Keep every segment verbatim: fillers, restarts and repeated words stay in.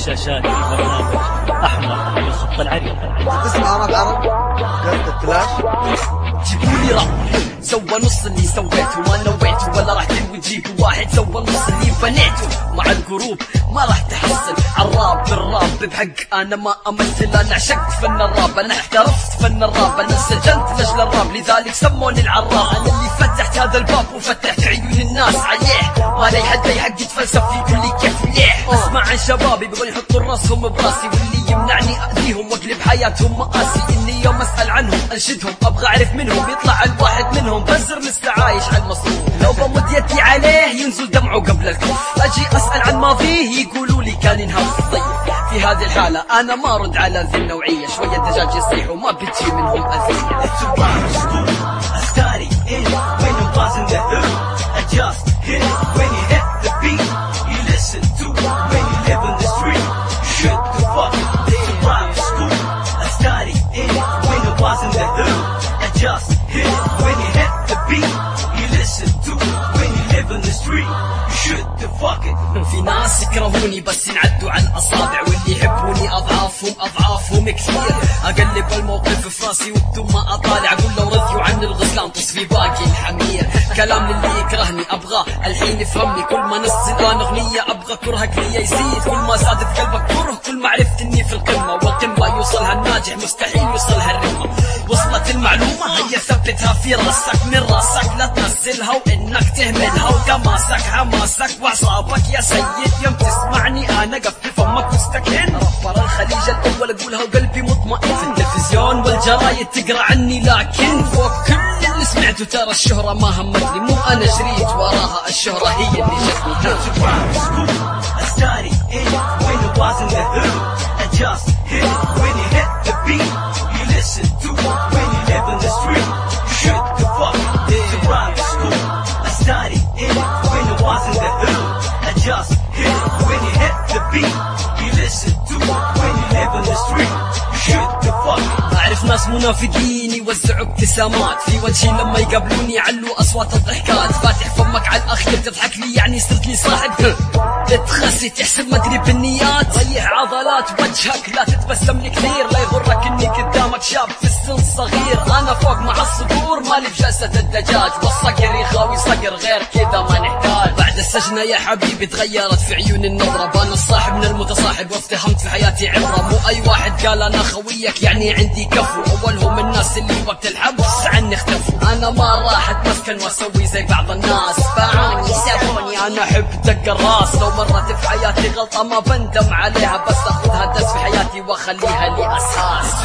الشاشات في برنامج أحمر بالخط العريض. تسمع راب عرب قصد الكلاش. جيبولي راب سوى نص اللي سويته ما نويته، ولا راح تلوي تجيب واحد سوى نص اللي بنيته. مع الجروب ما راح تحصل عالراب بالراب بحق. انا ما امثل، انا عشقت فن الراب، انا احترفت فن الراب، انا سجنت لاجل الراب لذلك سموني العراب. انا اللي فتحت هذا الباب وفتحت عيون الناس عليه، ما لي حد يحق يتفلسف في كل كيف ليه. اسمع عن شبابي بيبغوا يحطوا راسهم براسي، واللي يمنعني اذيهم واقلب حياتهم مآسي. اني يوم اسال عنهم انشدهم، ابغى اعرف منهم يطلع الواحد منهم بزر لسه عايش على المصروف. لو بمد يدي عليه ينزل دمعه قبل الكف، اجي اسال عن ماضيه يقولوا لي كان ينهار في الطيب. في هذه الحالة انا ما ارد على ذي النوعية، شوية دجاج يصيحوا ما بتجي منهم اذية. في ناس يكرهوني بس ينعدوا على الأصابع، واللي يحبوني أضعافهم أضعافهم كثير. أقلب الموقف في راسي وبدون ما أطالع، أقول لو رضيوا عن الغزلان طص في باقي الحمير. كلام للي يكرهني أبغاه الحين يفهمني، كل ما نزل أنا أغنية أبغى كرهك لي يزيد. كل ما زادت قلبك كره كل ما عرفت إني في القمة، والقمة يوصلها الناجح مستحيل يوصلها الرمة. وصلت المعلومة هيا ثبتها في راسك، من راسك لا تنزلها وإنك تهملها، وتماسك حماسك وأعصابك يا سيد. يوم تسمعني أنا قفل فمك واستكن، ربر الخليج الأول أقولها وقلبي مطمئن. في التلفزيون والجرايد تقرأ عني، لكن فوق كل اللي سمعته ترى الشهرة ما همتني، مو أنا جريت وراها الشهرة هي اللي جتني. أعرف ناس منافقين يوزعوا ابتسامات في وجهي لما يقابلوني يعلوا أصوات الضحكات. فاتح فمك على الأخير تضحك لي يعني صرت لي صاحب، تتخسي تحسب مدري بالنيات. ريح عضلات وجهك لا تتبسم لي كثير، لا يغرك اني قدامك شاب في السن صغير. انا فوق مع الصقور مالي بجلسة الدجاج، والصقر يخاوي صقر غير كذا ما نحتاج. بعد السجنة يا حبيبي تغيرت في عيون النظرة، بان الصاحب من المتصاحب وافتهمت في حياتي عبرة. مو اي واحد قال انا خويك يعني عندي كفو، اولهم الناس اللي وقت الحبس عني اختفوا. انا ما راح اتمسكن واسوي زي بعض الناس، باعوني سابوني انا احب دق الراس. لو مرت في حياتي غلطة ما بندم عليها، بس اخذها درس في حياتي واخليها لي اساس.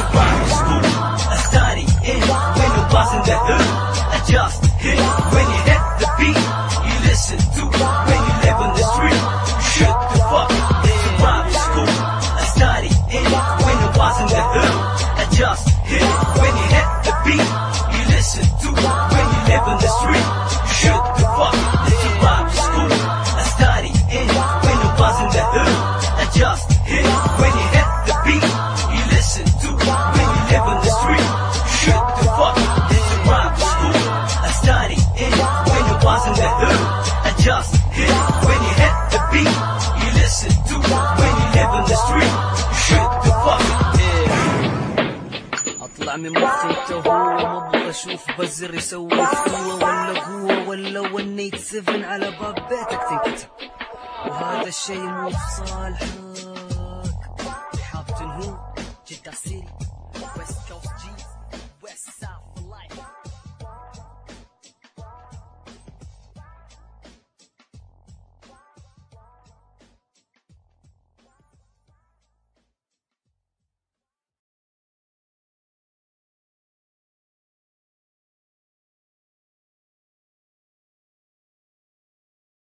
اطلع من مخي انت هو، ما ابغى اشوف بزر يسوي قوة ولا قوة ولا ونيت سفن على باب بيتك تنكتب، وهذا الشيء مو في صالحه.